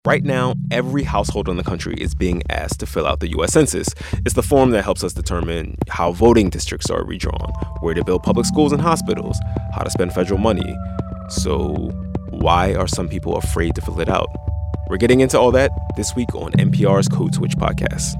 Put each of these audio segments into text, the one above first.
Right now, every household in the country is being asked to fill out the U.S. Census. It's the form that helps us determine how voting districts are redrawn, where to build public schools and hospitals, how to spend federal money. So why are some people afraid to fill it out? We're getting into all that this week on NPR's Code Switch podcast.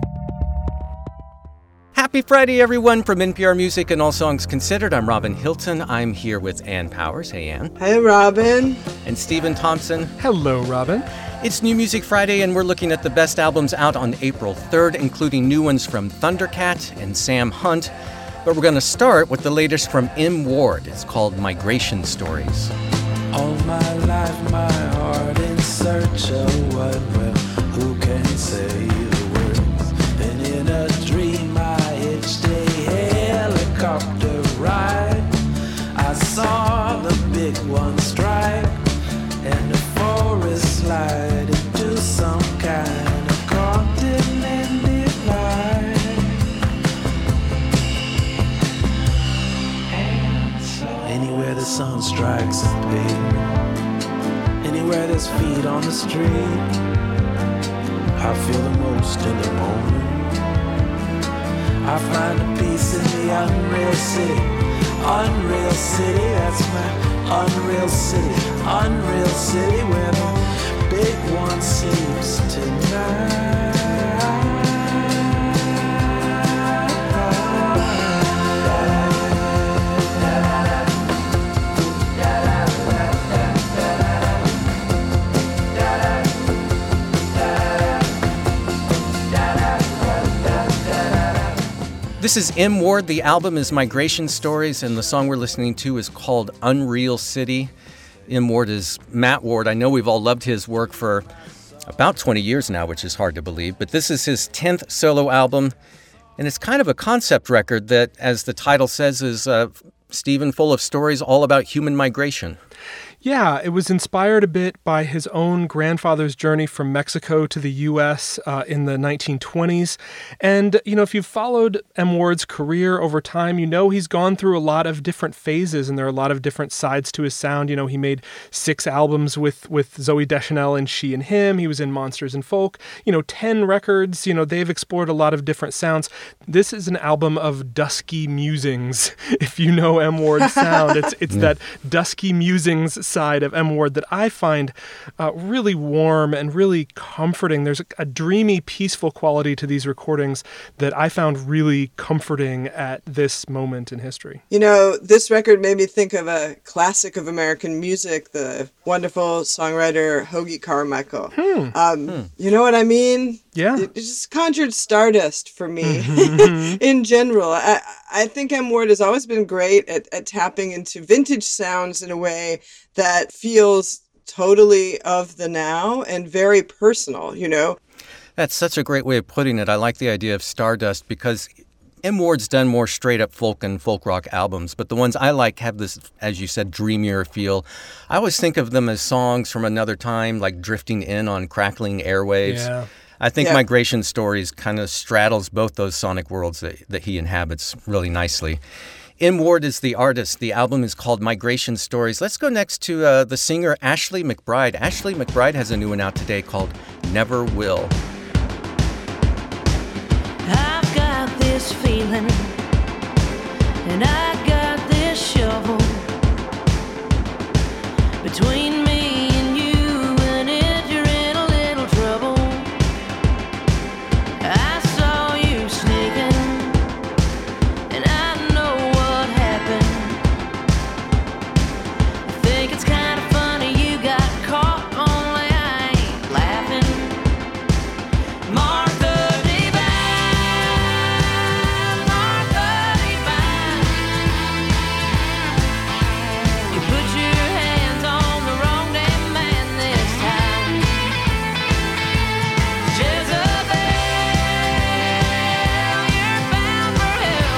Happy Friday, everyone, from NPR Music and All Songs Considered. I'm Robin Hilton. I'm here with Ann Powers. Hey, Ann. Hey, Robin. And Stephen Thompson. Hello, Robin. It's New Music Friday, and we're looking at the best albums out on April 3rd, including new ones from Thundercat and Sam Hunt. But we're going to start with the latest from M. Ward. It's called Migration Stories. All my life, my heart in search of what, well, who can say the words? And in a dream, I hitched a helicopter ride. I saw the big one strike, and the forest slide into some kind of continent divide. Anywhere the sun strikes a pavement, anywhere there's feet on the street, I feel the most in the moment. I find a peace in the unreal city. Unreal city, that's my unreal city where the big one sleeps tonight. This is M. Ward. The album is Migration Stories, and the song we're listening to is called Unreal City. M. Ward is Matt Ward. I know we've all loved his work for about 20 years now, which is hard to believe, but this is his 10th solo album, and it's kind of a concept record that, as the title says, is, Stephen, full of stories all about human migration. Yeah, it was inspired a bit by his own grandfather's journey from Mexico to the U.S. In the 1920s. And, you know, if you've followed M. Ward's career over time, you know he's gone through a lot of different phases, and there are a lot of different sides to his sound. You know, he made 6 albums with Zooey Deschanel and She and Him. He was in Monsters and Folk. 10 records. They've explored a lot of different sounds. This is an album of dusky musings, if you know M. Ward's sound. It's that dusky musings side of M. Ward that I find really warm and really comforting. There's a dreamy, peaceful quality to these recordings that I found really comforting at this moment in history. This record made me think of a classic of American music, the wonderful songwriter Hoagy Carmichael. You know what I mean? Yeah. It just conjured Stardust for me in general. I think M. Ward has always been great at tapping into vintage sounds in a way that feels totally of the now and very personal, That's such a great way of putting it. I like the idea of Stardust because M. Ward's done more straight-up folk and folk rock albums, but the ones I like have this, as you said, dreamier feel. I always think of them as songs from another time, like drifting in on crackling airwaves. Yeah. I think Migration Stories kind of straddles both those sonic worlds that he inhabits really nicely. M. Ward is the artist. The album is called Migration Stories. Let's go next to the singer Ashley McBryde. Ashley McBryde has a new one out today called Never Will. I've got this feeling, and I got this shovel between me and you, and if you're in a little trouble, I saw you sneaking, and I know what happened. I think it's kind of funny you got caught, only I ain't laughing. Martha Divine, Martha Divine, you put your hands on the wrong damn man this time. Jezebel, you're bound for hell.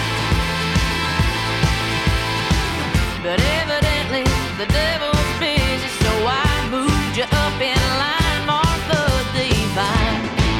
But evidently the devil's busy, so I moved you up in line, Martha Divine.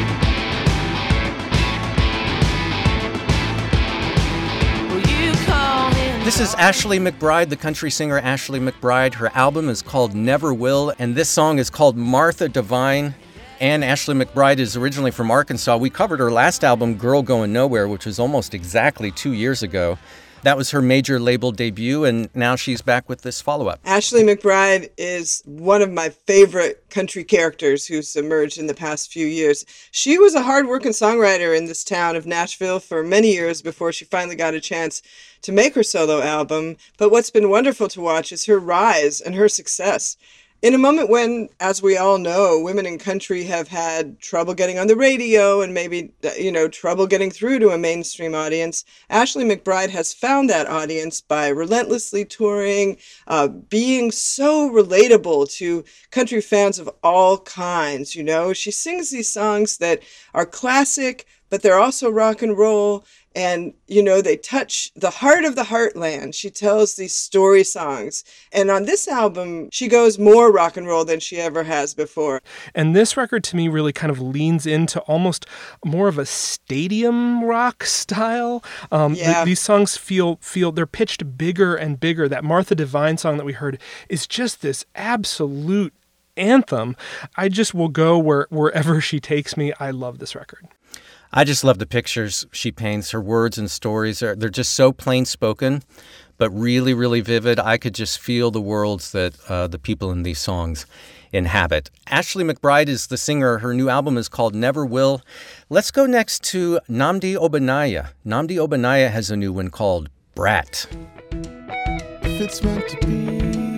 Will you call him? This is Ashley McBryde, the country singer Ashley McBryde. Her album is called Never Will, and this song is called Martha Divine. Ann Ashley McBryde is originally from Arkansas. We covered her last album, Girl Going Nowhere, which was almost exactly 2 years ago. That was her major label debut, and now she's back with this follow-up. Ashley McBryde is one of my favorite country characters who's emerged in the past few years. She was a hard-working songwriter in this town of Nashville for many years before she finally got a chance to make her solo album. But what's been wonderful to watch is her rise and her success. In a moment when, as we all know, women in country have had trouble getting on the radio and maybe, trouble getting through to a mainstream audience, Ashley McBryde has found that audience by relentlessly touring, being so relatable to country fans of all kinds. She sings these songs that are classic, but they're also rock and roll. And, they touch the heart of the heartland. She tells these story songs. And on this album, she goes more rock and roll than she ever has before. And this record, to me, really kind of leans into almost more of a stadium rock style. These songs feel they're pitched bigger and bigger. That Martha Divine song that we heard is just this absolute anthem. I just will go wherever she takes me. I love this record. I just love the pictures she paints. Her words and stories, they're just so plain spoken, but really, really vivid. I could just feel the worlds that the people in these songs inhabit. Ashley McBryde is the singer. Her new album is called Never Will. Let's go next to Nnamdi Ogbonnaya. Nnamdi Ogbonnaya has a new one called Brat. If it's meant to be,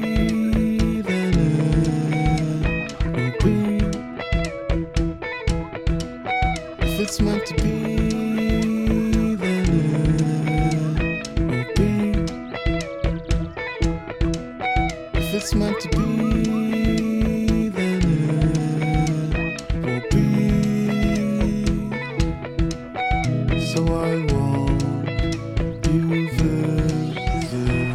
then it will be. If it's meant to be, then it will be. If it's meant to be, then it will be. So I want you visit.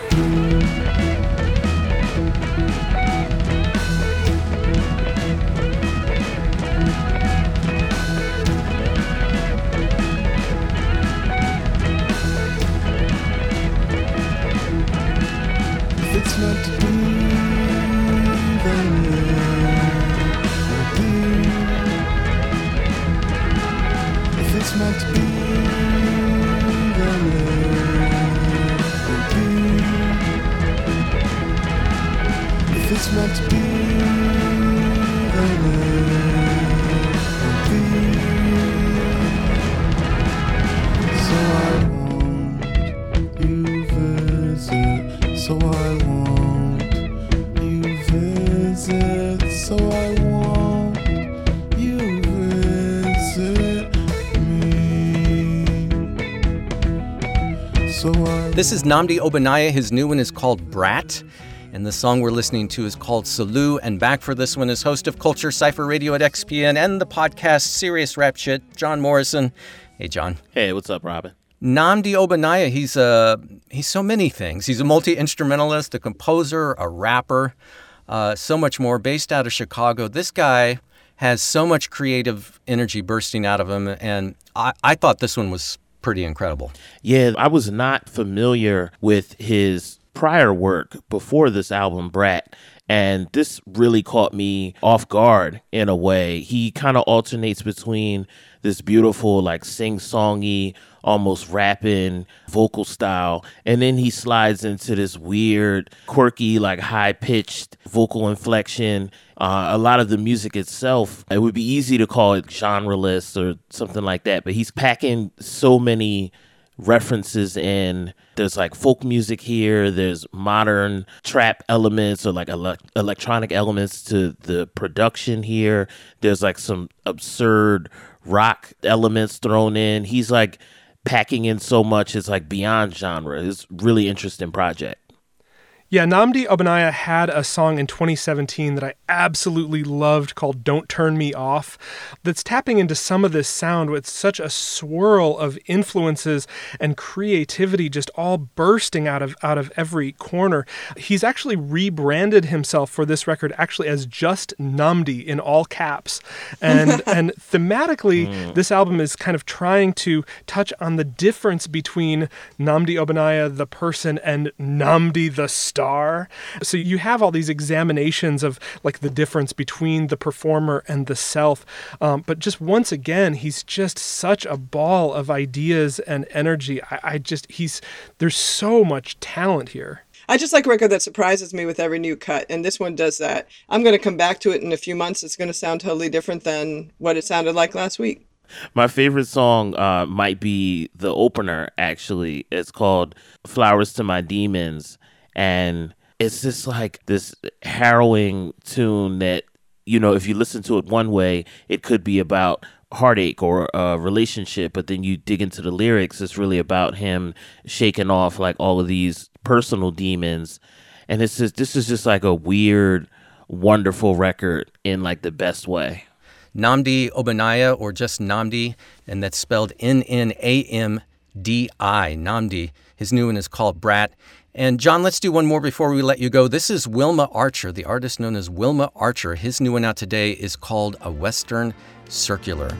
It's meant to be, then it will be. If it's meant to be, then it will be. If it's meant to be, then it will be. So I want you visit. So I want you visit. So I want you visit me. So I This is Nnamdi Ogbonnaya. His new one is called Brat. And the song we're listening to is called Salute. And back for this one is host of Culture Cypher Radio at XPN and the podcast Serious Rap Shit, John Morrison. Hey, John. Hey, what's up, Robin? Nnamdi Ogbonnaya, he's so many things. He's a multi-instrumentalist, a composer, a rapper, so much more, based out of Chicago. This guy has so much creative energy bursting out of him, and I thought this one was pretty incredible. Yeah, I was not familiar with his prior work before this album, Brat, and this really caught me off guard in a way. He kind of alternates between this beautiful, like, sing-songy, almost rapping vocal style, and then he slides into this weird, quirky, like, high-pitched vocal inflection. A lot of the music itself, it would be easy to call it genreless or something like that, but he's packing so many references in. There's like folk music here, there's modern trap elements or like electronic elements to the production here. There's like some absurd rock elements thrown in. He's like packing in so much, it's like beyond genre. It's a really interesting project. Yeah, Nnamdi Ogbonnaya had a song in 2017 that I absolutely loved called Don't Turn Me Off, that's tapping into some of this sound with such a swirl of influences and creativity just all bursting out of every corner. He's actually rebranded himself for this record actually as just Nnamdi in all caps. And thematically, this album is kind of trying to touch on the difference between Nnamdi Ogbonnaya, the person, and Nnamdi the star. star. So you have all these examinations of like the difference between the performer and the self. But just once again, he's just such a ball of ideas and energy. There's so much talent here. I just like a record that surprises me with every new cut, and this one does that. I'm going to come back to it in a few months. It's going to sound totally different than what it sounded like last week. My favorite song might be the opener, actually. It's called Flowers to My Demons, and it's just like this harrowing tune that, you know, if you listen to it one way, it could be about heartache or a relationship, but then you dig into the lyrics, it's really about him shaking off like all of these personal demons. And this is just like a weird, wonderful record in like the best way. Nnamdi Obanaya, or just Nnamdi, and that's spelled Nnamdi, Nnamdi. His new one is called Brat. And John, let's do one more before we let you go. This is Wilma Archer, the artist known as Wilma Archer. His new one out today is called A Western Circular.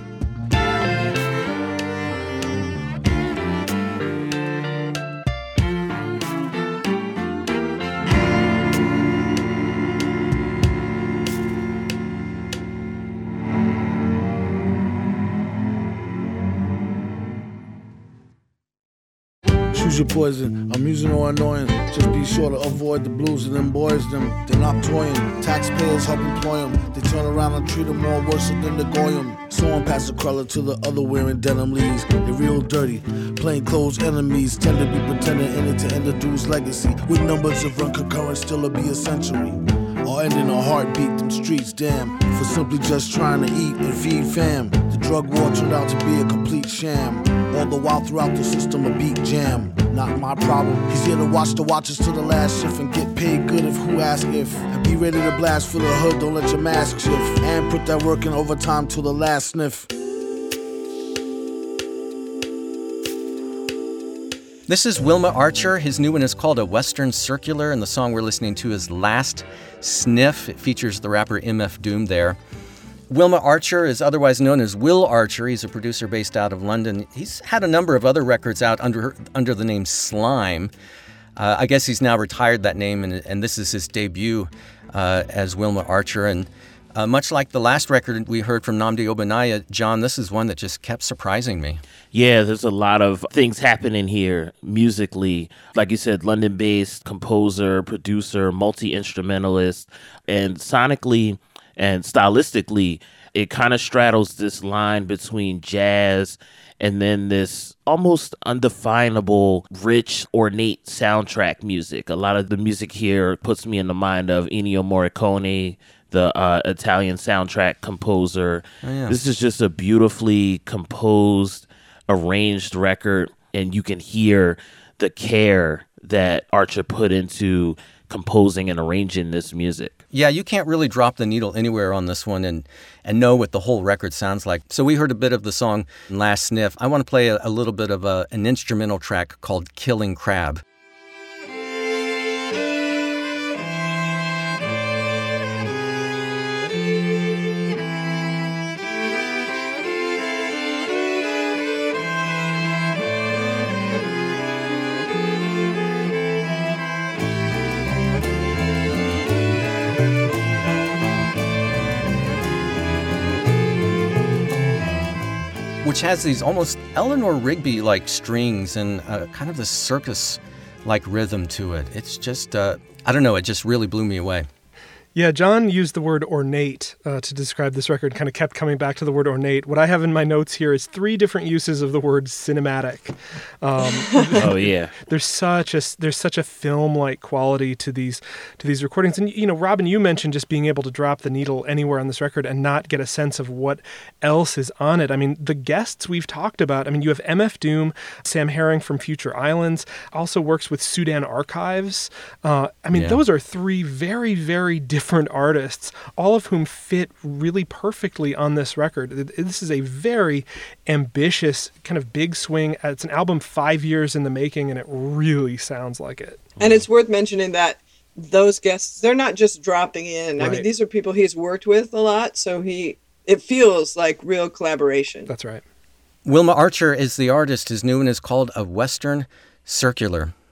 Choose your poison, amusing or annoying. Just be sure to avoid the blues and them boys. They're not toying. Taxpayers help employ them. They turn around and treat them more worse than the goyim. Someone pass a cruller to the other wearing denim leaves. They're real dirty. Plain clothes enemies tend to be pretending in it to end the dude's legacy. With numbers of run concurrent, still it'll be a century. Or ending a heartbeat, them streets, damn. For simply just trying to eat and feed fam. The drug war turned out to be a complete sham. All the while throughout the system a beat jam. Not my problem. He's here to watch the watches to the last shift and get paid good if who asks if. And be ready to blast for the hood, don't let your mask shift. And put that work in overtime till the last sniff. This is Wilma Archer. His new one is called A Western Circular, and the song we're listening to is Last Sniff. It features the rapper MF Doom there. Wilma Archer is otherwise known as Will Archer. He's a producer based out of London. He's had a number of other records out under the name Slime. I guess he's now retired that name, and this is his debut as Wilma Archer. And much like the last record we heard from Nnamdi Obanaya, John, this is one that just kept surprising me. Yeah, there's a lot of things happening here musically. Like you said, London-based composer, producer, multi-instrumentalist, and sonically and stylistically, it kind of straddles this line between jazz and then this almost undefinable, rich, ornate soundtrack music. A lot of the music here puts me in the mind of Ennio Morricone, the Italian soundtrack composer. Oh, yeah. This is just a beautifully composed, arranged record, and you can hear the care that Archer put into composing and arranging this music. Yeah, you can't really drop the needle anywhere on this one and know what the whole record sounds like. So we heard a bit of the song Last Sniff. I want to play a little bit of an instrumental track called Killing Crab. Which has these almost Eleanor Rigby-like strings and kind of this circus-like rhythm to it. It's just, I don't know, it just really blew me away. Yeah, John used the word ornate to describe this record, kind of kept coming back to the word ornate. What I have in my notes here is 3 different uses of the word cinematic. Oh, yeah. There's such a film-like quality to these recordings. And, you know, Robin, you mentioned just being able to drop the needle anywhere on this record and not get a sense of what else is on it. I mean, the guests we've talked about, I mean, you have MF Doom, Sam Herring from Future Islands, also works with Sudan Archives. Those are 3 very, very different artists, all of whom fit really perfectly on this record. This is a very ambitious, kind of big swing. It's an album 5 years in the making, and it really sounds like it. And it's worth mentioning that those guests, they're not just dropping in. Right. I mean, these are people he's worked with a lot, so it feels like real collaboration. That's right. Wilma Archer is the artist. His new one is called A Western Circular.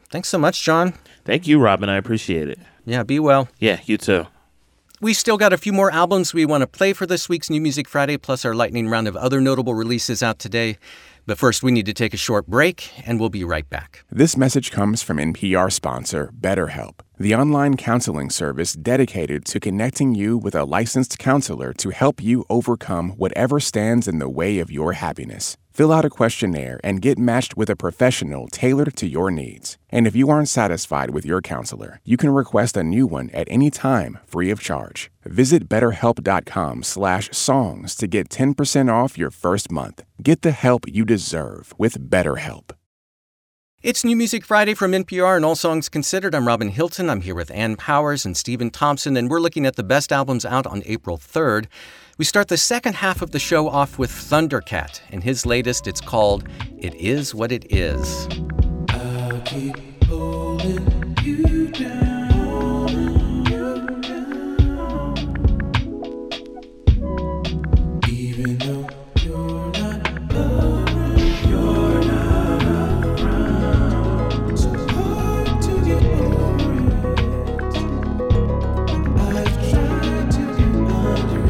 Thanks so much, John. Thank you, Robin. I appreciate it. Yeah, be well. Yeah, you too. We still got a few more albums we want to play for this week's New Music Friday, plus our lightning round of other notable releases out today. But first, we need to take a short break, and we'll be right back. This message comes from NPR sponsor BetterHelp, the online counseling service dedicated to connecting you with a licensed counselor to help you overcome whatever stands in the way of your happiness. Fill out a questionnaire and get matched with a professional tailored to your needs. And if you aren't satisfied with your counselor, you can request a new one at any time, free of charge. Visit BetterHelp.com/songs to get 10% off your first month. Get the help you deserve with BetterHelp. It's New Music Friday from NPR and All Songs Considered. I'm Robin Hilton. I'm here with Ann Powers and Stephen Thompson, and we're looking at the best albums out on April 3rd. We start the second half of the show off with Thundercat, and his latest, it's called It Is What It Is. I'll keep holding you down, even though you're not around, so hard to get over it. I've tried to get under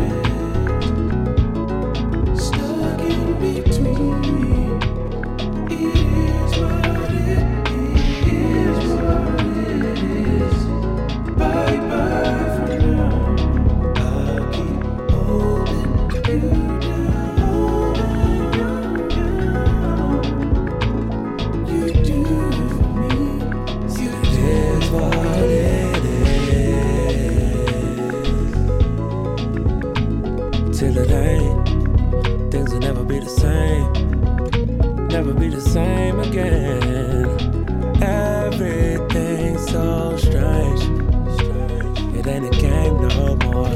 it, stuck in between. It is what it is, what it is. Bye bye for now. I'll keep holding you down. You do it for me. It is what it is. Till it ain't, things will never be the same. Never be the same again. Everything's so strange. It ain't a game no more.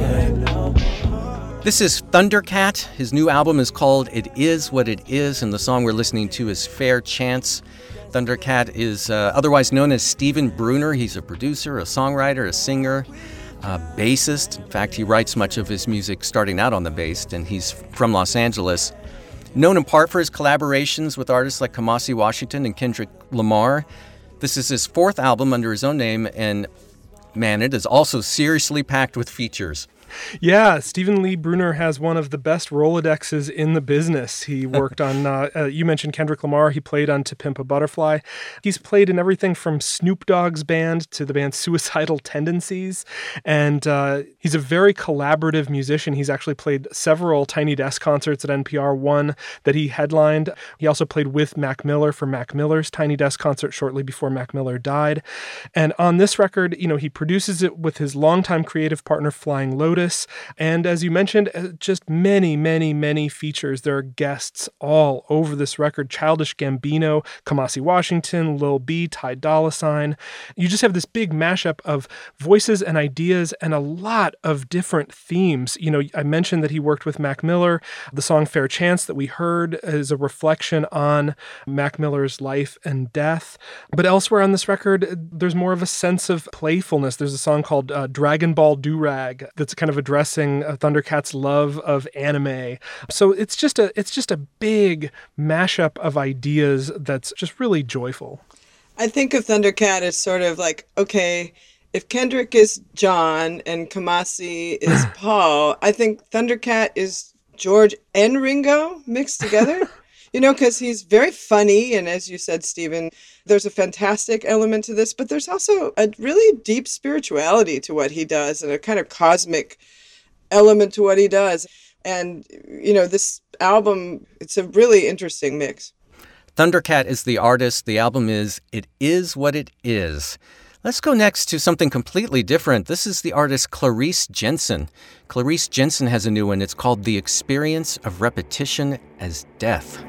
This is Thundercat. His new album is called It Is What It Is, and the song we're listening to is Fair Chance. Thundercat is otherwise known as Steven Bruner. He's a producer, a songwriter, a singer, a bassist. In fact, he writes much of his music starting out on the bass, and he's from Los Angeles. Known in part for his collaborations with artists like Kamasi Washington and Kendrick Lamar. This is his fourth album under his own name, and man, it is also seriously packed with features. Yeah, Stephen Lee Bruner has one of the best Rolodexes in the business. He worked on, you mentioned Kendrick Lamar. He played on To Pimp a Butterfly. He's played in everything from Snoop Dogg's band to the band Suicidal Tendencies. And he's a very collaborative musician. He's actually played several Tiny Desk concerts at NPR, one that he headlined. He also played with Mac Miller for Mac Miller's Tiny Desk concert shortly before Mac Miller died. And on this record, he produces it with his longtime creative partner, Flying Lotus. And as you mentioned, just many, many, many features. There are guests all over this record. Childish Gambino, Kamasi Washington, Lil B, Ty Dolla $ign. You just have this big mashup of voices and ideas and a lot of different themes. I mentioned that he worked with Mac Miller. The song Fair Chance that we heard is a reflection on Mac Miller's life and death. But elsewhere on this record, there's more of a sense of playfulness. There's a song called Dragon Ball Durag that's kind of addressing Thundercat's love of anime. So it's just a big mashup of ideas that's just really joyful. I think of Thundercat as sort of like, okay, if Kendrick is John and Kamasi is Paul, I think Thundercat is George and Ringo mixed together. Because he's very funny. And as you said, Stephen, there's a fantastic element to this, but there's also a really deep spirituality to what he does and a kind of cosmic element to what he does. And, this album, it's a really interesting mix. Thundercat is the artist. The album is It Is What It Is. Let's go next to something completely different. This is the artist Clarice Jensen. Clarice Jensen has a new one. It's called The Experience of Repetition as Death.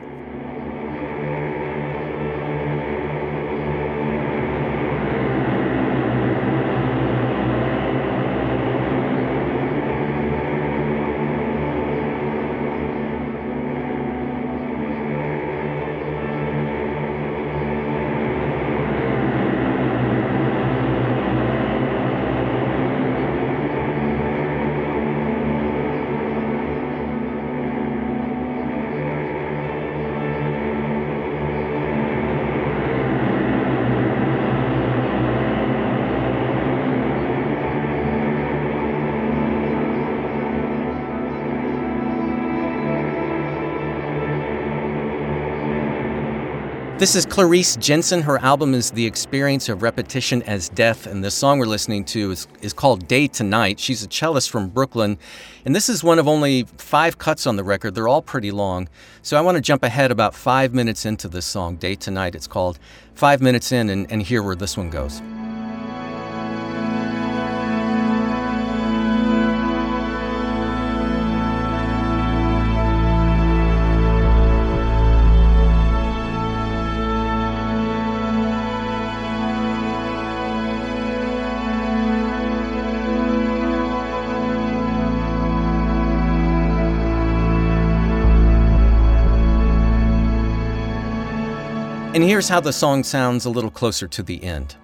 This is Clarice Jensen. Her album is The Experience of Repetition as Death, and the song we're listening to is called Day to Night. She's a cellist from Brooklyn, and this is one of only 5 cuts on the record. They're all pretty long, so I want to jump ahead about 5 minutes into this song, Day to Night. It's called 5 minutes in, and hear where this one goes. And here's how the song sounds a little closer to the end.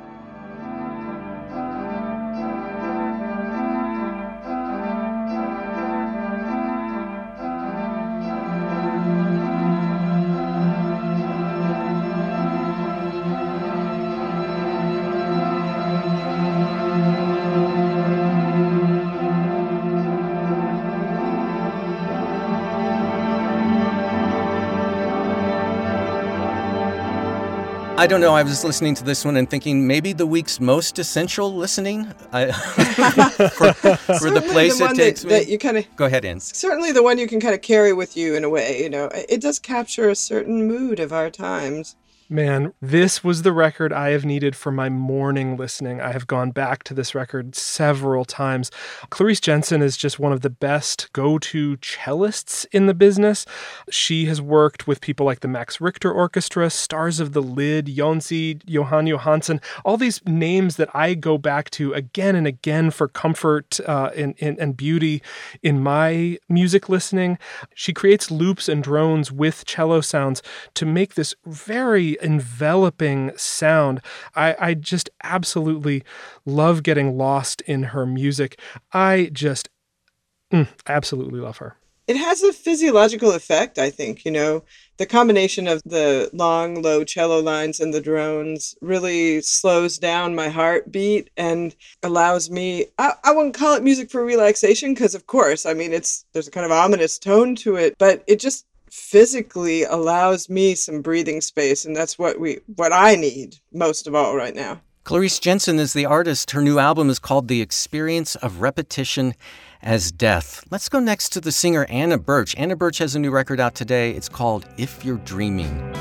I don't know. I was listening to this one and thinking maybe the week's most essential listening for the place the it one takes that me. you kind of Go ahead, Ann. certainly the one you can kind of carry with you in a way. You know, it does capture a certain mood of our times. Man, this was the record I have needed for my morning listening. I have gone back to this record several times. Clarice Jensen is just one of the best go-to cellists in the business. She has worked with people like the Max Richter Orchestra, Stars of the Lid, Jónsi, Jóhann Jóhannsson, all these names that I go back to again and again for comfort and beauty in my music listening. She creates loops and drones with cello sounds to make this very enveloping sound. I just absolutely love getting lost in her music. I just absolutely love her. It has a physiological effect, I think. You know, the combination of the long, low cello lines and the drones really slows down my heartbeat and allows me, I wouldn't call it music for relaxation because, of course, I mean, there's a kind of ominous tone to it, but it just physically allows me some breathing space, and that's what I need most of all right now. Clarice Jensen is the artist. Her new album is called The Experience of Repetition as Death. Let's go next to the singer Anna Birch. Anna Birch has a new record out today. It's called If You're Dreaming.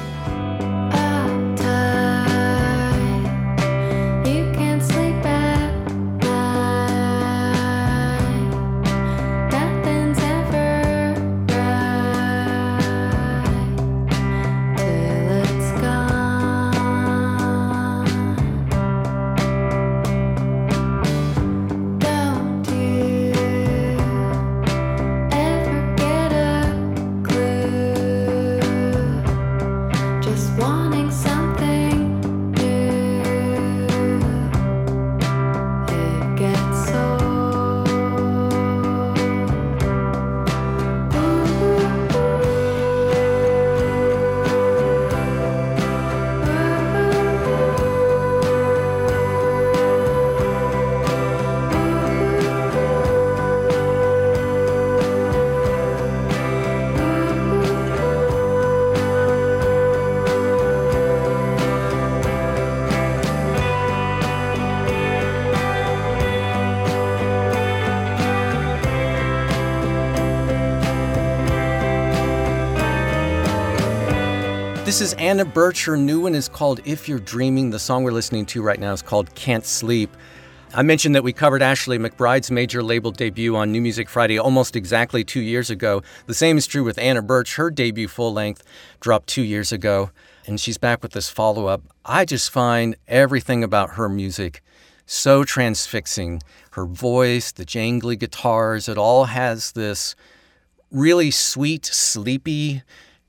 This is Anna Birch. Her new one is called If You're Dreaming. The song we're listening to right now is called Can't Sleep. I mentioned that we covered Ashley McBryde's major label debut on New Music Friday almost exactly 2 years ago. The same is true with Anna Birch. Her debut full-length dropped 2 years ago, and she's back with this follow-up. I just find everything about her music so transfixing. Her voice, the jangly guitars, it all has this really sweet, sleepy,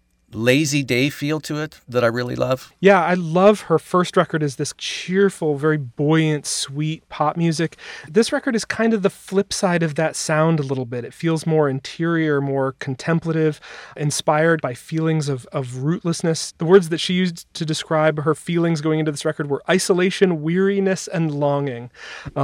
lazy day feel to it that I really love. Yeah, I love her first record is this cheerful, very buoyant, sweet pop music. This record is kind of the flip side of that sound a little bit. It feels more interior, more contemplative, inspired by feelings of rootlessness. The words that she used to describe her feelings going into this record were isolation, weariness, and longing.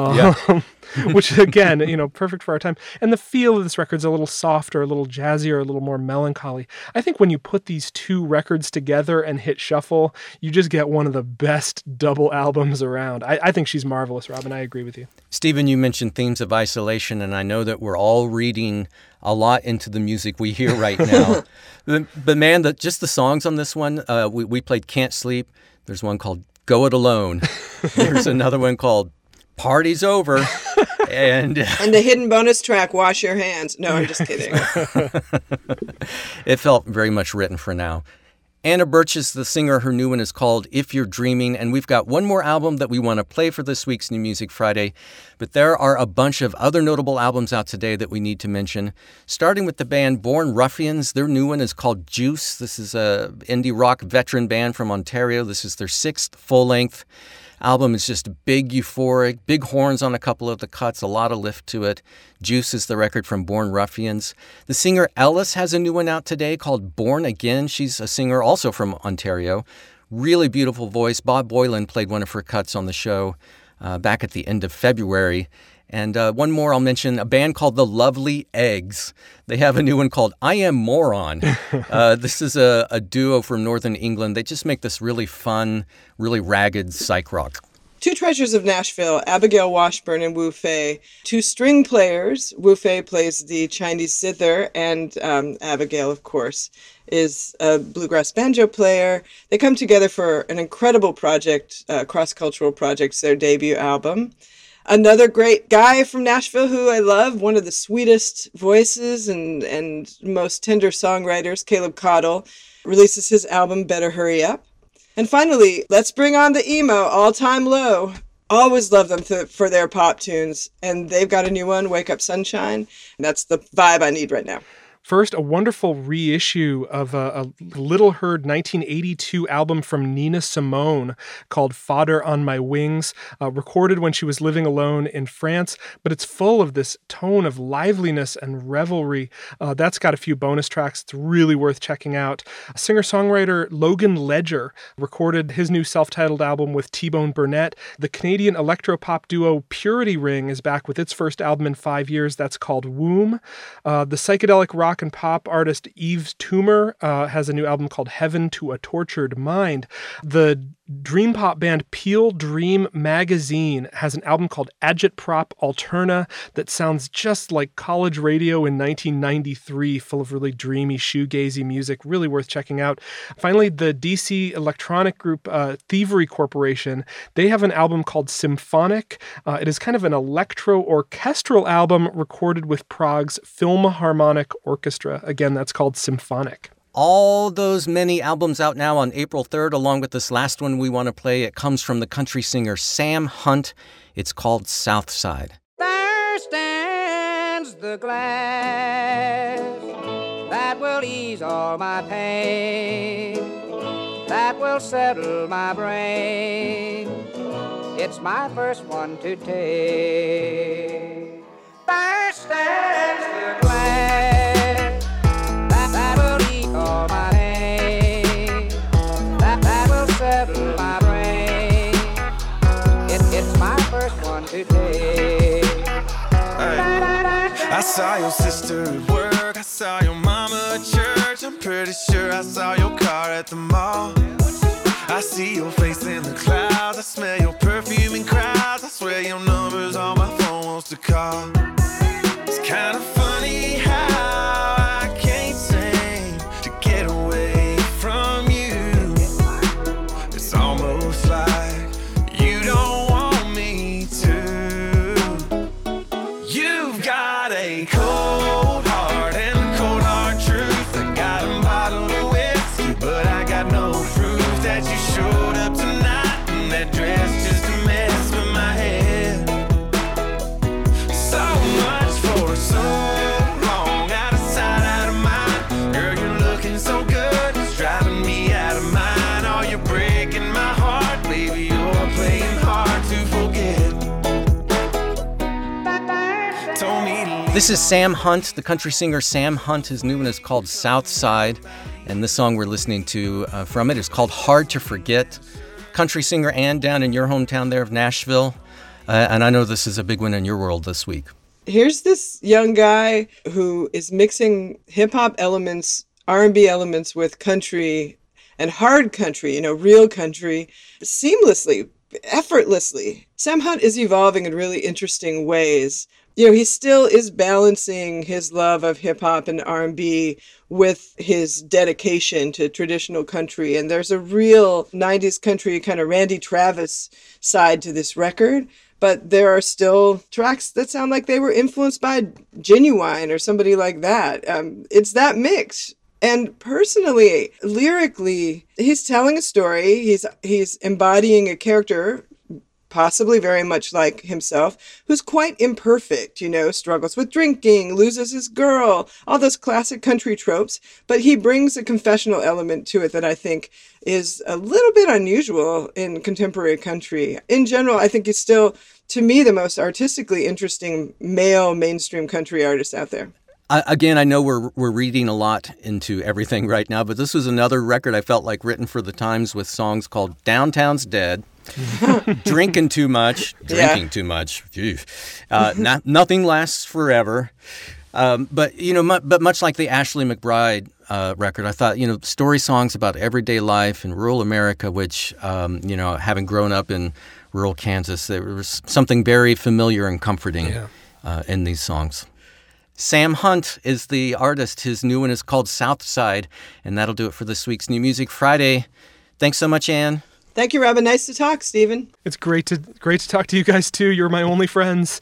Which, again, perfect for our time. And the feel of this record is a little softer, a little jazzier, a little more melancholy. I think when you put these these two records together and hit shuffle, you just get one of the best double albums around. I think she's marvelous, Robin. I agree with you. Stephen, you mentioned themes of isolation, and I know that we're all reading a lot into the music we hear right now. But man, just the songs on this one, we played Can't Sleep. There's one called Go It Alone. There's another one called Party's Over. And the hidden bonus track, Wash Your Hands. No, I'm just kidding. It felt very much written for now. Anna Birch is the singer. Her new one is called If You're Dreaming. And we've got one more album that we want to play for this week's New Music Friday. But there are a bunch of other notable albums out today that we need to mention. Starting with the band Born Ruffians. Their new one is called Juice. This is a indie rock veteran band from Ontario. This is their 6th full-length album. Is just big, euphoric, big horns on a couple of the cuts, a lot of lift to it. Juice is the record from Born Ruffians. The singer Ellis has a new one out today called Born Again. She's a singer also from Ontario. Really beautiful voice. Bob Boylan played one of her cuts on the show back at the end of February. And one more I'll mention, a band called The Lovely Eggs. They have a new one called I Am Moron. This is a duo from Northern England. They just make this really fun, really ragged psych rock. Two treasures of Nashville, Abigail Washburn and Wu Fei. Two string players. Wu Fei plays the Chinese zither, and Abigail, of course, is a bluegrass banjo player. They come together for an incredible project, cross-cultural project, it's their debut album. Another great guy from Nashville who I love, one of the sweetest voices and most tender songwriters, Caleb Cottle, releases his album, Better Hurry Up. And finally, let's bring on the emo, All Time Low. Always love them for their pop tunes. And they've got a new one, Wake Up Sunshine. And that's the vibe I need right now. First, a wonderful reissue of a little-heard 1982 album from Nina Simone called Fodder on My Wings, recorded when she was living alone in France, but it's full of this tone of liveliness and revelry. That's got a few bonus tracks. It's really worth checking out. Singer-songwriter Logan Ledger recorded his new self-titled album with T-Bone Burnett. The Canadian electropop duo Purity Ring is back with its first album in 5 years. That's called Womb. The psychedelic rock and pop artist Yves Tumor has a new album called Heaven to a Tortured Mind. The dream pop band Peel Dream Magazine has an album called Agitprop Alterna that sounds just like college radio in 1993, full of really dreamy, shoegazy music, really worth checking out. Finally, the DC electronic group Thievery Corporation, they have an album called Symphonic. It is kind of an electro-orchestral album recorded with Prague's Philharmonic Orchestra. Again, that's called Symphonic. All those many albums out now on April 3rd, along with this last one we want to play. It comes from the country singer Sam Hunt. It's called Southside. There stands the glass that will ease all my pain, that will settle my brain. It's my first one to take. There stands the glass that will ease all my pain, that will settle my brain. It's my first one to take. I saw your sister at work, I saw your mama at church. I'm pretty sure I saw your car at the mall. I see your face in the clouds, I smell your perfume in crowds. I swear your number's on my phone wants to call. It's kind of funny how I can't seem to get away from you. It's almost like you don't want me to. You've got a cold heart and a cold hard truth. I got a bottle of whiskey, but I got no proof that you showed up tonight in that dress just to mess with my head. So much for so long, out of sight, out of mind. Girl, you're looking so good, it's driving me out of mind. Oh, you're breaking my heart, baby, you're playing hard to forget. Told me to This is Sam Hunt, the country singer Sam Hunt. His new one is called Southside, and this song we're listening to from it is called Hard to Forget. Country singer Ann down in your hometown there of Nashville, and I know this is a big one in your world this week. Here's this young guy who is mixing hip-hop elements R&B elements with country and hard country, real country, seamlessly, effortlessly. Sam Hunt is evolving in really interesting ways. He still is balancing his love of hip hop and R&B with his dedication to traditional country. And there's a real 90s country kind of Randy Travis side to this record. But there are still tracks that sound like they were influenced by Genuine or somebody like that. It's that mix. And personally, lyrically, he's telling a story. He's embodying a character, possibly very much like himself, who's quite imperfect, struggles with drinking, loses his girl, all those classic country tropes. But he brings a confessional element to it that I think is a little bit unusual in contemporary country. In general, I think he's still, to me, the most artistically interesting male mainstream country artist out there. Again, I know we're reading a lot into everything right now, but this was another record I felt like written for the times with songs called Downtown's Dead, Drinking Too Much, Drinking Too Much, Nothing Lasts Forever. But much like the Ashley McBryde record, I thought, story songs about everyday life in rural America, which, having grown up in rural Kansas, there was something very familiar and comforting in these songs. Sam Hunt is the artist. His new one is called Southside, and that'll do it for this week's New Music Friday. Thanks so much, Ann. Thank you, Robin. Nice to talk, Stephen. It's great to talk to you guys, too. You're my only friends.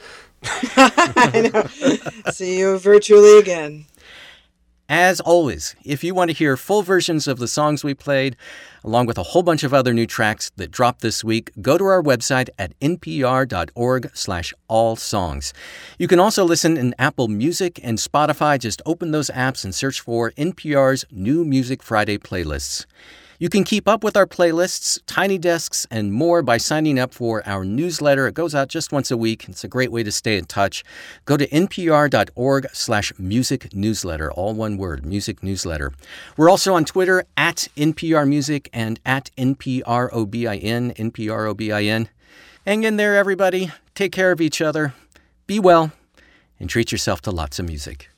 I know. See you virtually again. As always, if you want to hear full versions of the songs we played, along with a whole bunch of other new tracks that dropped this week, go to our website at npr.org/allsongs. You can also listen in Apple Music and Spotify. Just open those apps and search for NPR's New Music Friday playlists. You can keep up with our playlists, Tiny Desks, and more by signing up for our newsletter. It goes out just once a week. It's a great way to stay in touch. Go to npr.org/music newsletter, all one word, music newsletter. We're also on Twitter at NPR Music and at NPROBIN, NPROBIN. Hang in there, everybody. Take care of each other. Be well, and treat yourself to lots of music.